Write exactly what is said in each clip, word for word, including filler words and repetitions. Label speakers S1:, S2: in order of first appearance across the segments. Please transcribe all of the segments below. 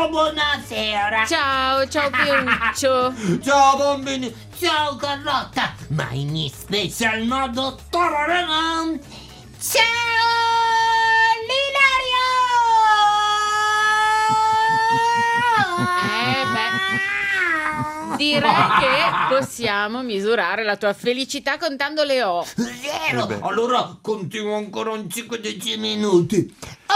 S1: ciao, buonasera.
S2: Ciao, ciao Peuccio.
S1: Ciao bambini, ciao Carlotta. Ma in special modo tararam. Ciao
S2: Eh beh, direi che possiamo misurare la tua felicità contando le O.
S1: Vero?
S3: Eh beh.
S1: Allora continuo ancora un cinque dieci minuti.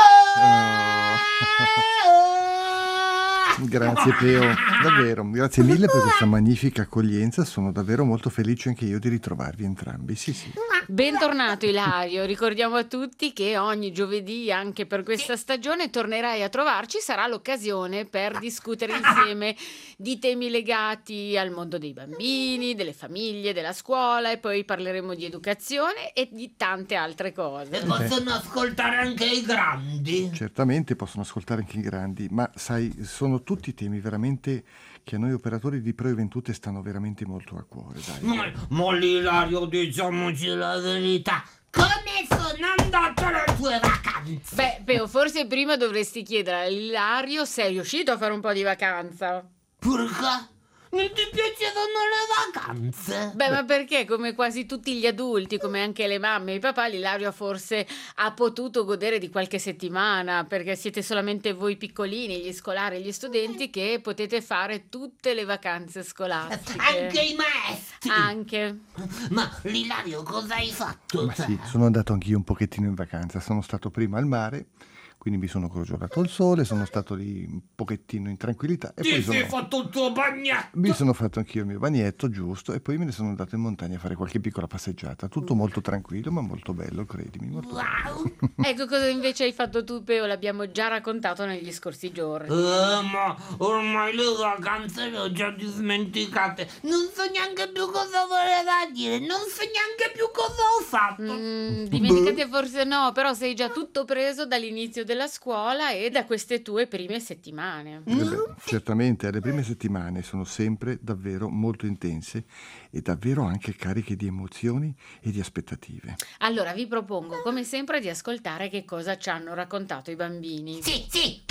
S3: Grazie Peo, davvero, grazie mille per questa magnifica accoglienza, sono davvero molto felice anche io di ritrovarvi entrambi, sì sì.
S2: Bentornato Ilario, ricordiamo a tutti che ogni giovedì anche per questa stagione tornerai a trovarci, sarà l'occasione per discutere insieme di temi legati al mondo dei bambini, delle famiglie, della scuola, e poi parleremo di educazione e di tante altre cose.
S1: E possono ascoltare anche i grandi.
S3: Certamente possono ascoltare anche i grandi, ma sai, sono tutti temi veramente che a noi operatori di Pro Juventute stanno veramente molto a cuore, dai.
S1: Ma, ma Ilario, diciamoci la verità, come sono andate le tue vacanze?
S2: Beh, Peo, forse prima dovresti chiedere a Ilario se è riuscito a fare un po' di vacanza.
S1: Perché? Non ti piacevano le vacanze?
S2: Beh, ma perché come quasi tutti gli adulti, come anche le mamme e i papà, l'Ilario forse ha potuto godere di qualche settimana, perché siete solamente voi piccolini, gli scolari e gli studenti, che potete fare tutte le vacanze scolastiche.
S1: Anche i maestri.
S2: Anche.
S1: Ma Ilario, cosa hai fatto?
S3: Ma sì, sono andato anch'io un pochettino in vacanza, sono stato prima al mare, quindi mi sono crogiorato al sole, sono stato lì un pochettino in tranquillità e
S1: Ti
S3: poi
S1: sei
S3: sono...
S1: fatto il tuo bagnetto?
S3: mi sono fatto anch'io il mio bagnetto, giusto, e poi me ne sono andato in montagna a fare qualche piccola passeggiata, tutto molto tranquillo ma molto bello, credimi, molto bello.
S1: Wow.
S2: Ecco cosa invece hai fatto tu, Peo, l'abbiamo già raccontato negli scorsi giorni.
S1: Eh, ma ormai le vacanze le ho già dimenticate. Non so neanche più cosa voleva dire. Non so neanche più cosa ho fatto.
S2: Mm, dimenticate forse no, però sei già tutto preso dall'inizio della scuola e da queste tue prime settimane.
S3: Eh beh, certamente le prime settimane sono sempre davvero molto intense e davvero anche cariche di emozioni e di aspettative.
S2: Allora vi propongo come sempre di ascoltare che cosa ci hanno raccontato i bambini.
S1: Sì, sì.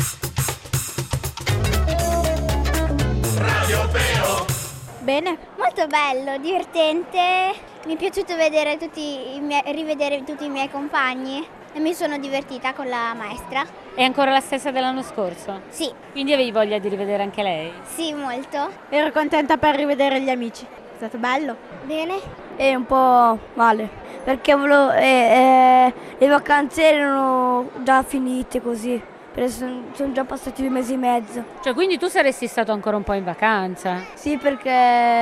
S4: Radio Peo.
S5: Bene, molto bello, divertente. Mi è piaciuto vedere tutti i miei, rivedere tutti i miei compagni e mi sono divertita con la maestra.
S6: È ancora la stessa dell'anno scorso?
S5: Sì,
S6: Quindi avevi voglia di rivedere anche lei?
S5: sì, molto.
S7: Ero contenta per rivedere gli amici, è stato bello.
S5: Bene.
S7: E un po' male, perché volevo, eh, eh, le vacanze erano già finite così, perché sono, sono già passati due mesi e mezzo.
S6: Cioè, quindi tu saresti stato ancora un po' in vacanza?
S7: Sì, perché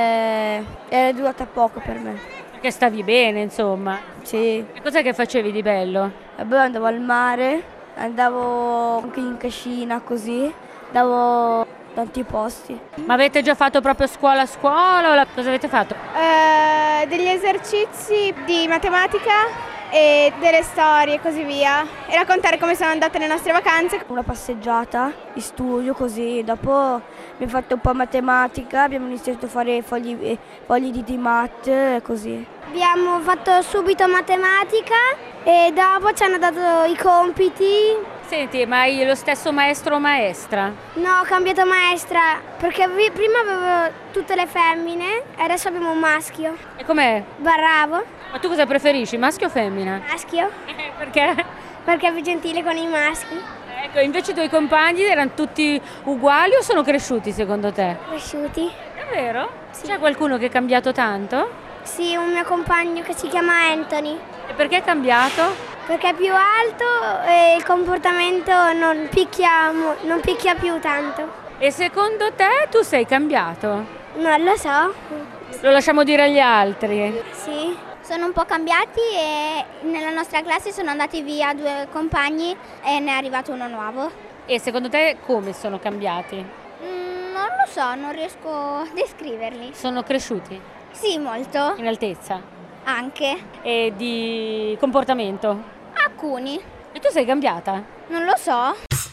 S7: era durata poco per me.
S6: Perché stavi bene, insomma.
S7: Sì,
S6: E cos'è che facevi di bello?
S7: e poi andavo al mare, andavo anche in cascina così, andavo tanti posti.
S6: Ma avete già fatto proprio scuola a scuola o la... cosa avete fatto?
S8: Eh, degli esercizi di matematica e delle storie e così via, e raccontare come sono andate le nostre vacanze.
S7: Una passeggiata di studio così, dopo abbiamo fatto un po' matematica, abbiamo iniziato a fare fogli, eh, fogli di, di matte e così.
S5: Abbiamo fatto subito matematica e dopo ci hanno dato i compiti.
S6: Senti, ma hai lo stesso maestro o maestra?
S5: No, ho cambiato maestra perché vi- prima avevo tutte le femmine e adesso abbiamo un maschio.
S6: E com'è?
S5: Bravo.
S6: Ma tu cosa preferisci, maschio o femmina?
S5: Maschio?
S6: Eh, perché?
S5: Perché è più gentile con i maschi.
S6: Ecco, invece i tuoi compagni erano tutti uguali o sono cresciuti secondo te?
S5: Cresciuti?
S6: Davvero?
S5: Sì.
S6: C'è qualcuno che è cambiato tanto?
S5: Sì, un mio compagno che si chiama Anthony.
S6: E perché è cambiato?
S5: Perché è più alto e il comportamento non picchia, mo- non picchia più tanto.
S6: E secondo te tu sei cambiato?
S5: Non lo so.
S6: Lo lasciamo dire agli altri.
S5: Sì. Sono un po' cambiati e nella nostra classe sono andati via due compagni e ne è arrivato uno nuovo.
S6: E secondo te come sono cambiati?
S5: Mm, non lo so, non riesco a descriverli.
S6: Sono cresciuti
S5: Sì, molto.
S6: in altezza
S5: Anche.
S6: e di comportamento?
S5: Alcuni.
S6: E tu sei cambiata?
S5: Non lo so.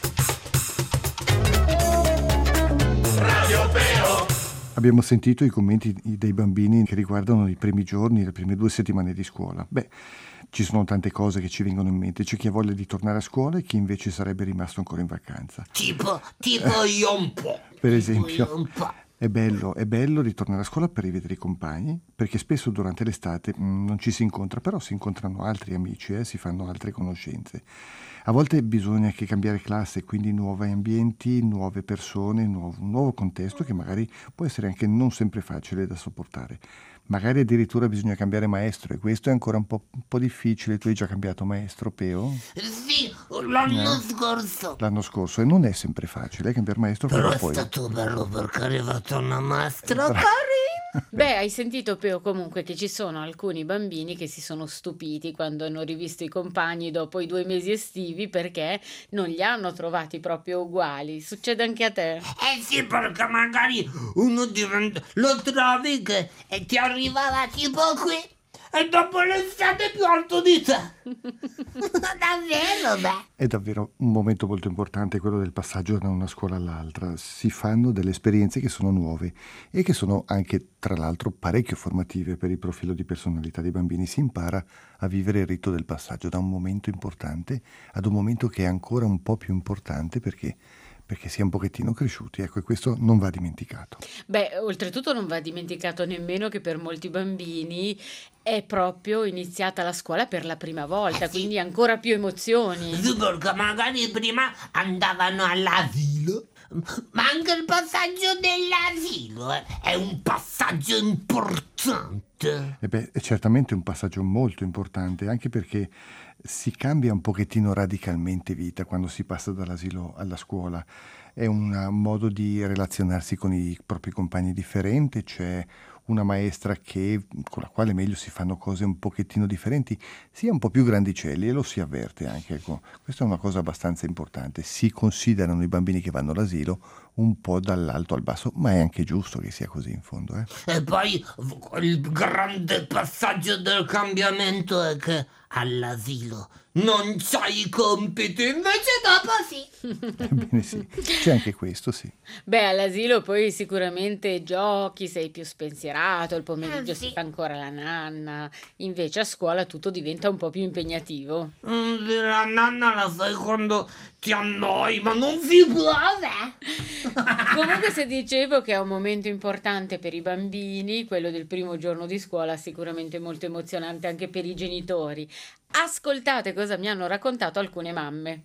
S4: Radio Peo.
S3: Abbiamo sentito i commenti dei bambini che riguardano i primi giorni, le prime due settimane di scuola. Beh, Ci sono tante cose che ci vengono in mente. C'è chi ha voglia di tornare a scuola e chi invece sarebbe rimasto ancora in vacanza.
S1: Tipo, tipo io un po'.
S3: Per
S1: Io
S3: esempio,
S1: un po'.
S3: è bello, è bello ritornare a scuola per rivedere i compagni, perché spesso durante l'estate mh, non ci si incontra, però si incontrano altri amici, eh, si fanno altre conoscenze. A volte bisogna anche cambiare classe, quindi nuovi ambienti, nuove persone, nuovo, un nuovo contesto che magari può essere anche non sempre facile da sopportare. Magari addirittura bisogna cambiare maestro e questo è ancora un po', un po' difficile. Tu hai già cambiato maestro, Peo?
S1: Sì, l'anno
S3: No.
S1: scorso.
S3: L'anno scorso, e non è sempre facile eh, cambiare maestro,
S1: Però
S3: però
S1: è
S3: poi...
S1: stato bello perché è arrivata una maestra
S3: Bra-
S1: carina.
S2: Beh, hai sentito, Peo, comunque che ci sono alcuni bambini che si sono stupiti quando hanno rivisto i compagni dopo i due mesi estivi perché non li hanno trovati proprio uguali. Succede anche a te?
S1: Eh sì, perché magari uno diventa, lo trovi che e ti arrivava tipo qui e dopo l'estate più alto di te. Davvero, beh.
S3: È davvero un momento molto importante quello del passaggio da una scuola all'altra. Si fanno delle esperienze che sono nuove e che sono anche, tra l'altro, parecchio formative per il profilo di personalità dei bambini. Si impara a vivere il rito del passaggio da un momento importante ad un momento che è ancora un po' più importante perché perché si è un pochettino cresciuti, ecco, e questo non va dimenticato.
S2: Beh, oltretutto non va dimenticato nemmeno che per molti bambini è proprio iniziata la scuola per la prima volta,
S1: Eh sì.
S2: quindi ancora più emozioni.
S1: Sì, perché magari prima andavano all'asilo, ma anche il passaggio dell'asilo eh, è un passaggio importante.
S3: E beh, è certamente un passaggio molto importante, anche perché si cambia un pochettino radicalmente vita quando si passa dall'asilo alla scuola. È un modo di relazionarsi con i propri compagni differente, c'è una maestra che, con la quale meglio si fanno cose un pochettino differenti, si è un po' più grandicelli e lo si avverte anche. Ecco. Questa è una cosa abbastanza importante. Si considerano i bambini che vanno all'asilo un po' dall'alto al basso, ma è anche giusto che sia così in fondo. Eh?
S1: E poi il grande passaggio del cambiamento è che all'asilo non c'hai i compiti, invece dopo sì.
S3: Ebbene sì, c'è anche questo, sì.
S2: Beh, all'asilo poi sicuramente giochi, sei più spensierato, il pomeriggio
S1: Eh, sì.
S2: si fa ancora la nanna, invece a scuola tutto diventa un po' più impegnativo.
S1: Mm, La nanna la fai quando ti annoi, ma non si può, eh?
S2: Comunque, se dicevo che è un momento importante per i bambini, quello del primo giorno di scuola, sicuramente molto emozionante anche per i genitori. Ascoltate cosa mi hanno raccontato alcune mamme.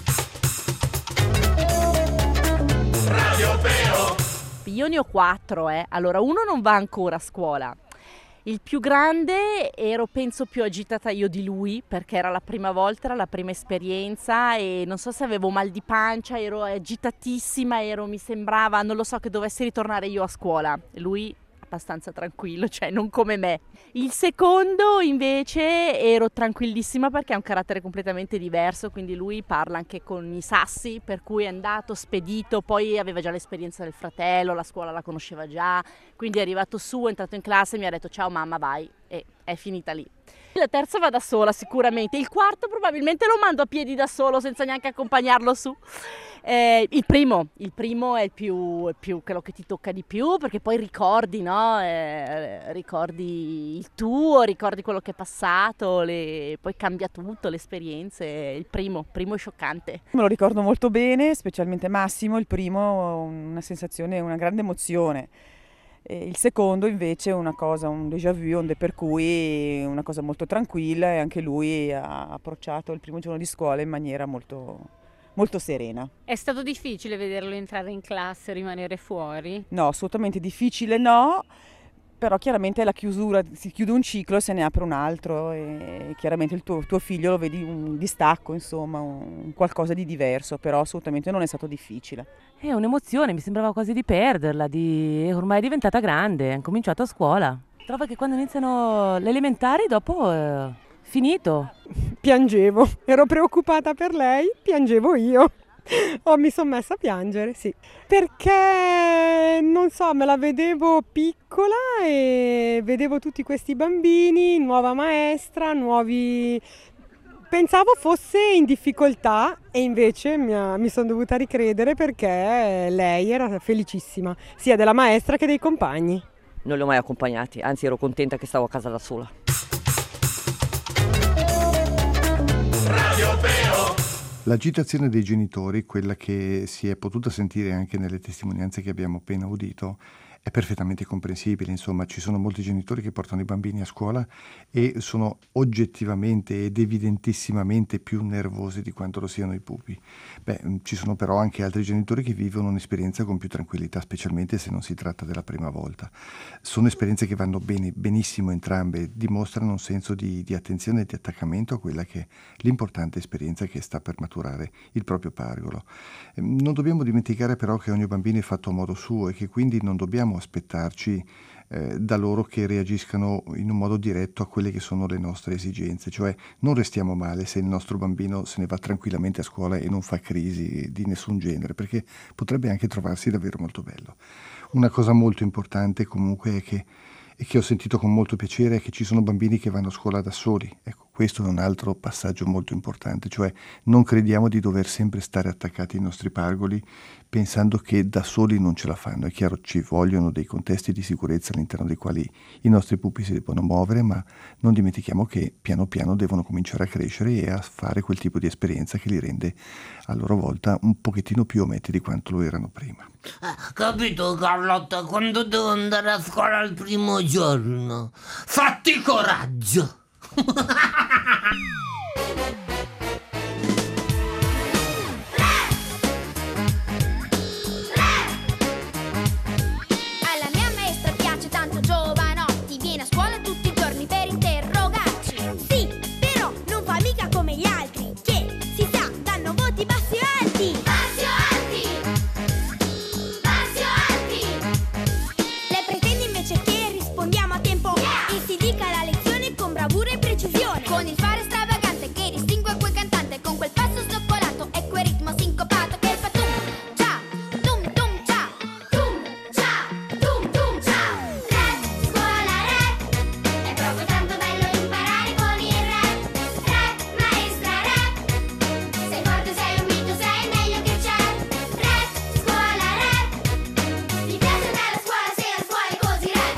S4: Radio Peo.
S9: Io ne ho quattro, eh. Allora, uno non va ancora a scuola. Il più grande ero, penso, più agitata io di lui, perché era la prima volta, era la prima esperienza e non so se avevo mal di pancia, ero agitatissima, ero, mi sembrava, non lo so, che dovessi ritornare io a scuola. Lui abbastanza tranquillo, cioè non come me. Il secondo invece ero tranquillissima perché ha un carattere completamente diverso, quindi lui parla anche con i sassi, per cui è andato spedito, poi aveva già l'esperienza del fratello, la scuola la conosceva già, quindi è arrivato su, è entrato in classe e mi ha detto ciao mamma, vai, e è finita lì. La terza va da sola sicuramente, il quarto probabilmente lo mando a piedi da solo senza neanche accompagnarlo su. Eh, il primo, il primo è il più, è più quello che ti tocca di più, perché poi ricordi, no? Eh, ricordi il tuo, ricordi quello che è passato, le, poi cambia tutto, le esperienze. Il primo, primo è scioccante.
S10: Me lo ricordo molto bene, specialmente Massimo, il primo una sensazione, una grande emozione. E il secondo invece è una cosa, un déjà vu, onde per cui una cosa molto tranquilla e anche lui ha approcciato il primo giorno di scuola in maniera molto, molto serena.
S6: È stato difficile vederlo entrare in classe e rimanere fuori?
S10: No, assolutamente difficile no, però chiaramente è la chiusura, si chiude un ciclo e se ne apre un altro e chiaramente il tuo, tuo figlio lo vedi un distacco, insomma, un qualcosa di diverso, però assolutamente non è stato difficile.
S11: È un'emozione, mi sembrava quasi di perderla, di... ormai è diventata grande, ha cominciato a scuola. Trovo che quando iniziano le elementari dopo è finito.
S12: Piangevo, ero preoccupata per lei, piangevo io. Oh, mi sono messa a piangere, sì. Perché, non so, me la vedevo piccola e vedevo tutti questi bambini, nuova maestra, nuovi... Pensavo fosse in difficoltà e invece mi, ha, mi sono dovuta ricredere perché lei era felicissima, sia della maestra che dei compagni.
S13: Non li ho mai accompagnati, anzi ero contenta che stavo a casa da sola.
S3: L'agitazione dei genitori, quella che si è potuta sentire anche nelle testimonianze che abbiamo appena udito, è perfettamente comprensibile. Insomma, ci sono molti genitori che portano i bambini a scuola e sono oggettivamente ed evidentissimamente più nervosi di quanto lo siano i pupi. Beh, ci sono però anche altri genitori che vivono un'esperienza con più tranquillità, specialmente se non si tratta della prima volta. Sono esperienze che vanno bene, benissimo entrambe, dimostrano un senso di, di attenzione e di attaccamento a quella che è l'importante esperienza che sta per maturare il proprio pargolo. Non dobbiamo dimenticare però che ogni bambino è fatto a modo suo e che quindi non dobbiamo aspettarci eh, da loro che reagiscano in un modo diretto a quelle che sono le nostre esigenze, cioè non restiamo male se il nostro bambino se ne va tranquillamente a scuola e non fa crisi di nessun genere, perché potrebbe anche trovarsi davvero molto bello. Una cosa molto importante comunque è che e che ho sentito con molto piacere è che ci sono bambini che vanno a scuola da soli. Ecco, questo è un altro passaggio molto importante, cioè non crediamo di dover sempre stare attaccati ai nostri pargoli pensando che da soli non ce la fanno. È chiaro, ci vogliono dei contesti di sicurezza all'interno dei quali i nostri pupi si devono muovere, ma non dimentichiamo che piano piano devono cominciare a crescere e a fare quel tipo di esperienza che li rende a loro volta un pochettino più ometti di quanto lo erano prima.
S1: Eh, capito Carlotta, quando devo andare a scuola il primo giorno? Fatti coraggio!
S13: Alla mia maestra piace tanto Giovanotti, viene a scuola tutti i giorni per interrogarci. Sì, però non fa mica come gli altri, che si sa danno voti bassi o alti. Bassi o alti! Bassi o alti! Lei pretende invece che rispondiamo a tempo, yeah! E si dica la lezione con bravura e precisione, con il fare stravagante che distingue quel cantante, con quel passo scoccolato e quel ritmo sincopato che fa tum cia, tum tum cia, tum cia, tum tum cia. Rap, scuola rap, è proprio tanto bello imparare con il rap. Rap, maestra rap, sei forte, sei un mito, sei meglio che c'è. Rap, scuola rap, mi piace andare a scuola se la scuola è così rap.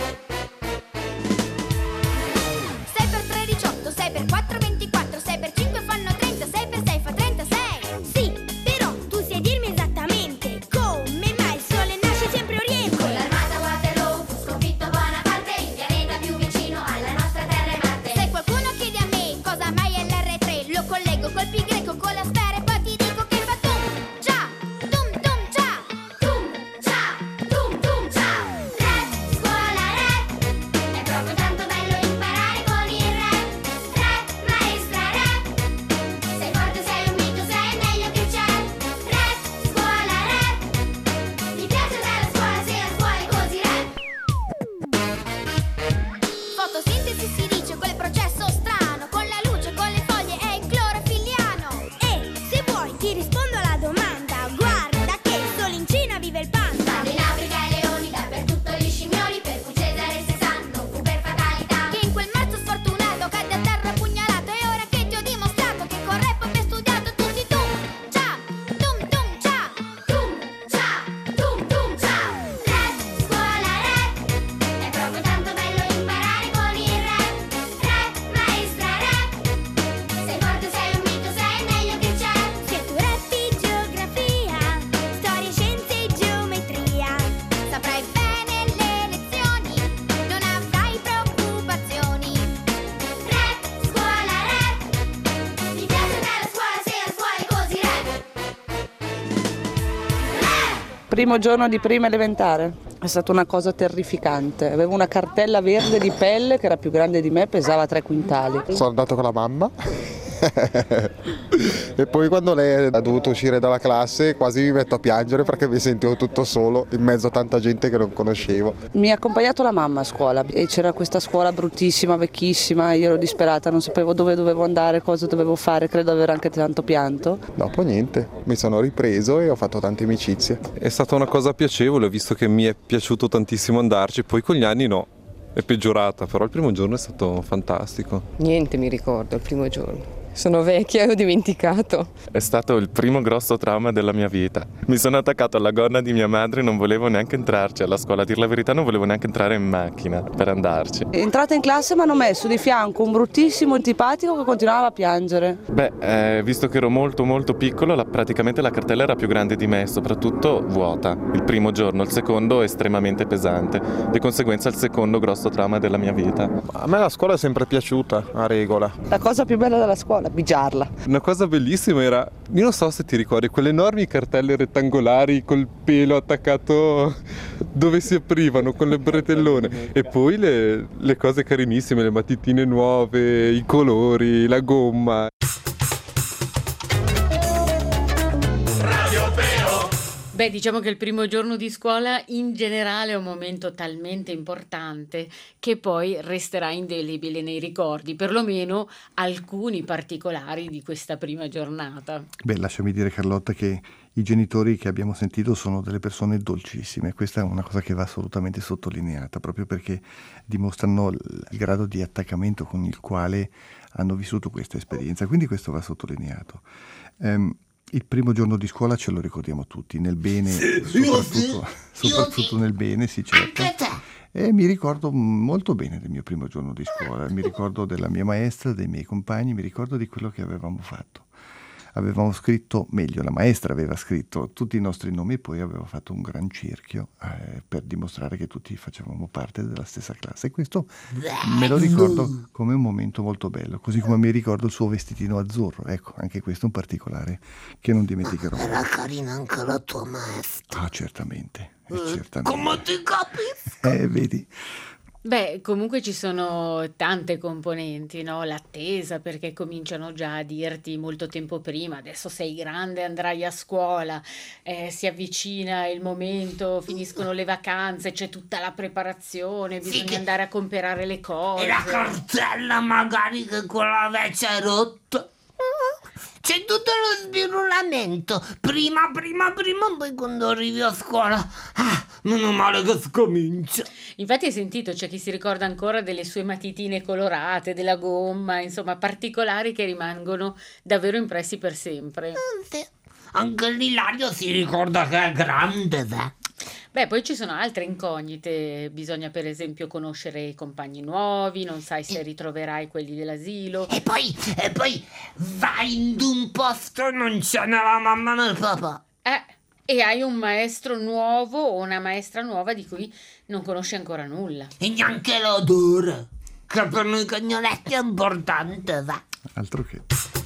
S13: sei per tre diciotto, sei per quattro ventiquattro, sei per cinque fanno trenta, sei per sei fa trentasei. Sì, però tu sai dirmi esattamente come mai il sole nasce sempre a oriente. Con l'armata Waterloo fu sconfitto Bonaparte, il pianeta più vicino alla nostra terra è Marte. Se qualcuno chiede a me cosa mai è l'erre tre, lo collego col pi greco, con la sfera e poi ti dico che fa tum cia, tum tum cia, tum cia, tum tum cia. Rap, scuola rap, è proprio tanto bello imparare con il rap. Rap, maestra rap, sei forte, sei un mito, sei meglio che c'è. Rap, scuola rap, mi piace andare a scuola se la scuola è così rap. Fotosintesi si dice quel processo strano, con la luce, con le foglie e il clorofilliano. E se vuoi ti rispondo alla domanda, guarda che solo in Cina vive il panda. Stanno in Africa i leoni, dappertutto gli scimmioni, per cui Cesare Sessan non fu per fatalità. Che in quel marzo sfortunato cadde a terra pugnalato, e ora che ti ho dimostrato che con rap ho studiato tutti tum cia, tum tum cia, tum cia, tum tum cia. Rap, scuola rap, è proprio tanto bello imparare con il rap. Rap, maestra rap, sei forte, sei un mito, sei meglio che c'è. Se tu rappi geografia, storia, scienze e geometria, saprai bene le lezioni, non avrai preoccupazioni. Rap, scuola rap, mi piace andare a scuola se la scuola è così rap.
S14: Primo giorno di prima elementare è stata una cosa terrificante. Avevo una cartella verde di pelle che era più grande di me, pesava tre quintali.
S15: Sono andato con la mamma e poi quando lei ha dovuto uscire dalla classe quasi mi metto a piangere perché mi sentivo tutto solo in mezzo a tanta gente che non conoscevo.
S14: Mi ha accompagnato la mamma a scuola e c'era questa scuola bruttissima, vecchissima, io ero disperata, non sapevo dove dovevo andare, cosa dovevo fare, credo aver anche tanto pianto.
S15: Dopo niente, mi sono ripreso e ho fatto tante amicizie.
S16: È stata una cosa piacevole, ho visto che mi è piaciuto tantissimo andarci, poi con gli anni no, è peggiorata, però il primo giorno è stato fantastico.
S17: Niente mi ricordo il primo giorno. Sono vecchia e ho dimenticato.
S18: È stato il primo grosso trauma della mia vita. Mi sono attaccato alla gonna di mia madre e non volevo neanche entrarci alla scuola. A dir la verità non volevo neanche entrare in macchina per andarci.
S14: È entrata in classe mi hanno messo di fianco un bruttissimo antipatico che continuava a piangere.
S18: Beh, eh, visto che ero molto molto piccolo, la, praticamente la cartella era più grande di me, soprattutto vuota. Il primo giorno, il secondo estremamente pesante. Di conseguenza il secondo grosso trauma della mia vita.
S19: A me la scuola è sempre piaciuta, a regola.
S14: La cosa più bella della scuola, pigiarla.
S16: Una cosa bellissima era, io non so se ti ricordi, quelle enormi cartelle rettangolari col pelo attaccato dove si aprivano con le bretellone, e poi le, le cose carinissime, le matitine nuove, i colori, la gomma.
S2: Beh, diciamo che il primo giorno di scuola in generale è un momento talmente importante che poi resterà indelebile nei ricordi, perlomeno alcuni particolari di questa prima giornata.
S3: Beh, lasciami dire, Carlotta, che i genitori che abbiamo sentito sono delle persone dolcissime. Questa è una cosa che va assolutamente sottolineata, proprio perché dimostrano il grado di attaccamento con il quale hanno vissuto questa esperienza. Quindi questo va sottolineato. Um, Il primo giorno di scuola ce lo ricordiamo tutti, nel bene, sì, soprattutto, sì, soprattutto sì. Nel bene, sì, certo. E mi ricordo molto bene del mio primo giorno di scuola, mi ricordo della mia maestra, dei miei compagni, mi ricordo di quello che avevamo fatto. Avevamo scritto, meglio, la maestra aveva scritto tutti i nostri nomi e poi aveva fatto un gran cerchio eh, per dimostrare che tutti facevamo parte della stessa classe. E questo me lo ricordo come un momento molto bello, così come mi ricordo il suo vestitino azzurro. Ecco, anche questo è un particolare che non dimenticherò.
S1: Era carina anche la tua maestra.
S3: Ah, certamente, eh,
S1: eh,
S3: certamente.
S1: Come ti capisco?
S3: Eh, vedi.
S2: Beh, comunque ci sono tante componenti, no? L'attesa, perché cominciano già a dirti molto tempo prima, adesso sei grande, andrai a scuola, eh, si avvicina il momento, finiscono le vacanze, c'è tutta la preparazione, bisogna
S1: sì, che...
S2: andare a comprare le cose.
S1: E la cartella magari che quella vecchia è rotta. C'è tutto lo sbirullamento, prima, prima, prima, poi quando arrivi a scuola, ah, meno male che scomincia.
S2: Infatti hai sentito, c'è chi si ricorda ancora delle sue matitine colorate, della gomma, insomma particolari che rimangono davvero impressi per sempre.
S1: Ah, sì. Anche l'Ilario si ricorda che è grande, eh.
S2: Beh, poi ci sono altre incognite, bisogna per esempio conoscere i compagni nuovi, non sai se ritroverai quelli dell'asilo.
S1: E poi, e poi vai in un posto e non c'è né la mamma né il papà.
S2: Eh, e hai un maestro nuovo o una maestra nuova di cui non conosci ancora nulla.
S1: E neanche l'odore, che per noi cagnoletti è importante, va.
S3: Altro che.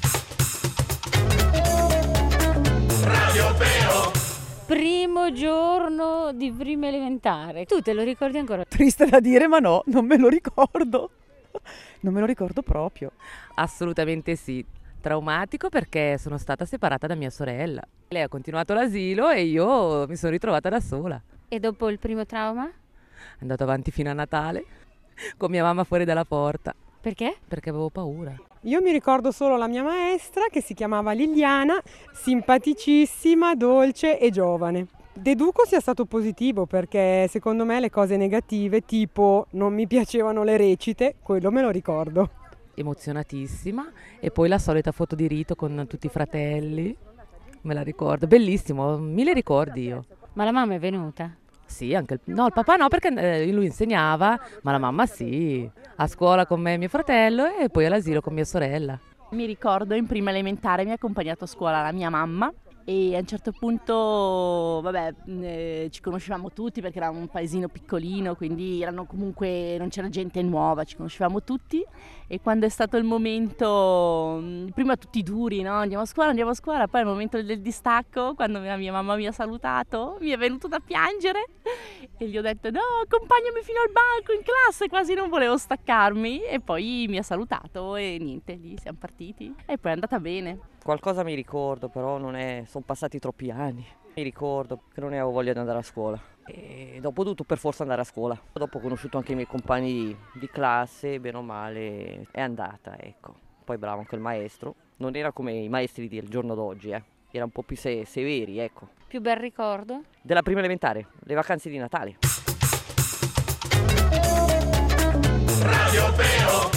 S4: Radio Peo.
S6: Primo giorno di prima elementare. Tu te lo ricordi ancora?
S10: Triste da dire, ma no, non me lo ricordo. Non me lo ricordo proprio.
S11: Assolutamente sì. Traumatico perché sono stata separata da mia sorella. Lei ha continuato l'asilo e io mi sono ritrovata da sola.
S6: E dopo il primo trauma?
S11: È andato avanti fino a Natale, con mia mamma fuori dalla porta.
S6: Perché?
S11: Perché avevo paura.
S12: Io mi ricordo solo la mia maestra, che si chiamava Liliana, simpaticissima, dolce e giovane. Deduco sia stato positivo, perché secondo me le cose negative, tipo non mi piacevano le recite, quello me lo ricordo.
S11: Emozionatissima, e poi la solita foto di rito con tutti i fratelli, me la ricordo, bellissimo, mille ricordi io.
S6: Ma la mamma è venuta?
S11: Sì, anche il, no, il papà no, perché eh, lui insegnava, ma la mamma sì, a scuola con me e mio fratello e poi all'asilo con mia sorella.
S9: Mi ricordo in prima elementare mi ha accompagnato a scuola la mia mamma e a un certo punto, vabbè, eh, ci conoscevamo tutti perché era un paesino piccolino, quindi erano comunque, non c'era gente nuova, ci conoscevamo tutti, e quando è stato il momento, prima tutti duri, no? Andiamo a scuola, andiamo a scuola, poi al momento del distacco, quando mia, mia mamma mi ha salutato, mi è venuto da piangere e gli ho detto no, accompagnami fino al banco in classe, quasi non volevo staccarmi, e poi mi ha salutato e niente, lì siamo partiti e poi è andata bene.
S20: Qualcosa mi ricordo, però non è, sono passati troppi anni. Mi ricordo che non ne avevo voglia di andare a scuola e dopo ho dovuto per forza andare a scuola. Dopo ho conosciuto anche i miei compagni di, di classe, bene o male è andata, ecco. Poi bravo anche il maestro, non era come i maestri del giorno d'oggi, eh. Era un po' più se- severi, ecco.
S6: Più bel ricordo?
S20: Della prima elementare, le vacanze di Natale.
S4: Radio Peo.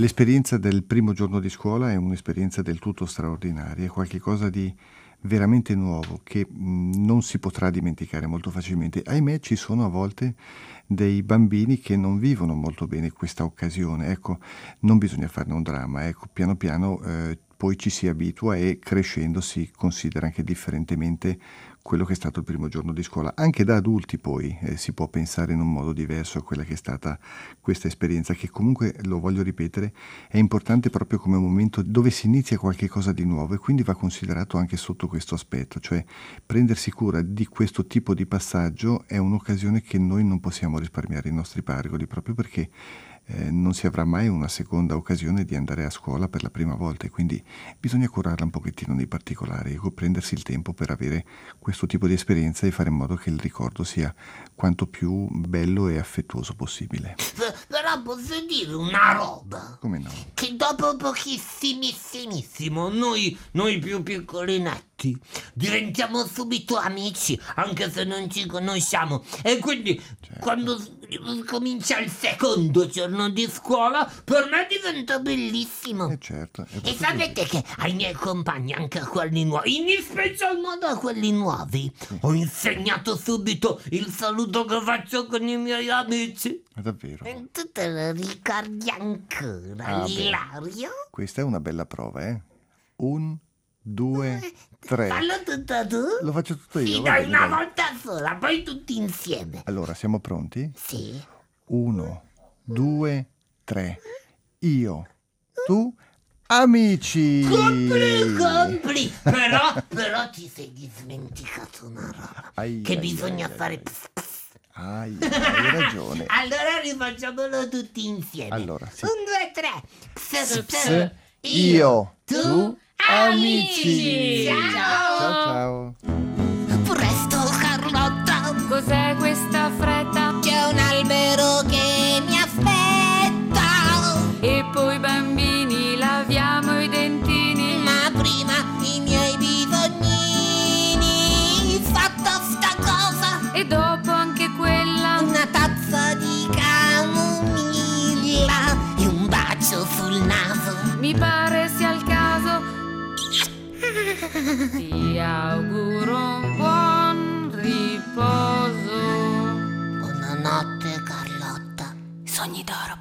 S3: L'esperienza del primo giorno di scuola è un'esperienza del tutto straordinaria, è qualcosa di veramente nuovo che mh, non si potrà dimenticare molto facilmente. Ahimè, ci sono a volte dei bambini che non vivono molto bene questa occasione. Ecco, non bisogna farne un dramma, ecco, piano piano eh, poi ci si abitua e crescendo si considera anche differentemente quello che è stato il primo giorno di scuola. Anche da adulti poi eh, si può pensare in un modo diverso a quella che è stata questa esperienza, che comunque, lo voglio ripetere, è importante proprio come momento dove si inizia qualche cosa di nuovo, e quindi va considerato anche sotto questo aspetto, cioè prendersi cura di questo tipo di passaggio è un'occasione che noi non possiamo risparmiare ai nostri pargoli, proprio perché Eh, non si avrà mai una seconda occasione di andare a scuola per la prima volta, e quindi bisogna curarla un pochettino nei particolari, ecco, prendersi il tempo per avere questo tipo di esperienza e fare in modo che il ricordo sia quanto più bello e affettuoso possibile.
S1: Però posso dire una roba?
S3: Come no?
S1: Che dopo pochissimissimissimo noi, noi più piccolinetti diventiamo subito amici, anche se non ci conosciamo, e quindi certo. Quando comincia il secondo giorno di scuola per me diventa bellissimo.
S3: Eh certo,
S1: e sapete così. Che ai miei compagni, anche a quelli nuovi, in special modo a quelli nuovi, sì. Ho insegnato subito il saluto che faccio con i miei amici.
S3: È davvero?
S1: E tu te lo ricordi ancora,
S3: ah,
S1: Ilario?
S3: Questa è una bella prova, eh? Un, due, tre.
S1: Fallo tutto tu?
S3: Lo faccio tutto io.
S1: Sì, dai, una volta sola, poi tutti insieme.
S3: Allora, siamo pronti?
S1: Sì.
S3: Uno, due, tre. Io, tu, amici.
S1: Compli, compli. Però, però ti sei dimenticato una roba. Ai, che ai, bisogna ai, fare ai, pss, pss.
S3: Ai, hai ragione.
S1: Allora rifacciamolo tutti insieme.
S3: Allora, sì.
S1: Un, due, tre. Pss, pss.
S3: Pss. Io, tu,
S1: tu
S3: amici.
S1: Ciao.
S3: Ciao, ciao.
S1: Presto, Carlotta.
S2: Cos'è questa fretta?
S1: C'è un albero che mi aspetta.
S2: E poi bambini laviamo i dentini.
S1: Ma prima i miei bisognini. Fatta sta cosa.
S2: E dopo anche quella.
S1: Una tazza di camomilla e un bacio sul naso.
S2: Mi pare sia il caso. Ti auguro un buon riposo.
S1: Buonanotte, Carlotta.
S2: Sogni d'oro.